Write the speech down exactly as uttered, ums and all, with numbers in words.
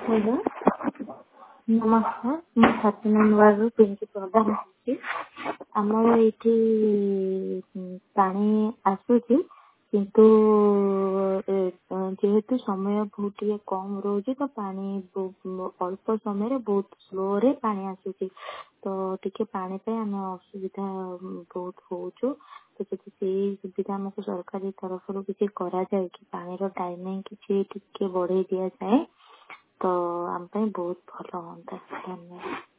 Hello ନମସ୍କାର ମୁଁ ଛତିନଗରରୁ ପିଙ୍କି ପ୍ରଧାନ କହୁଛି। ଆମର ଏଇଠି ପାଣି ଆସୁଛି କିନ୍ତୁ ଏ, ଯେହେତୁ ସମୟ ବହୁତ ଟିକେ କମ ରହୁଛି ତ ପାଣି ବହୁ- ଅଳ୍ପ ସମୟରେ ବହୁତ ସ୍ଲୋରେ ପାଣି ଆସୁଛି ତ ଟିକେ ପାଣି ପାଇଁ ଆମେ ଅସୁବିଧା ବହୁତ ହଉଛୁ। ତ ଯଦି ସେଇ ସୁବିଧା ଆମକୁ ସରକାରୀ ତରଫରୁ କିଛି କରାଯାଏ କି ପାଣିର ଟାଇମିଂ କିଛି ଟିକେ ବଢେଇ ଦିଆଯାଏ ତ ଆମ ପାଇଁ ବହୁତ ଭଲ ହୁଅନ୍ତା। ଧନ୍ୟବାଦ।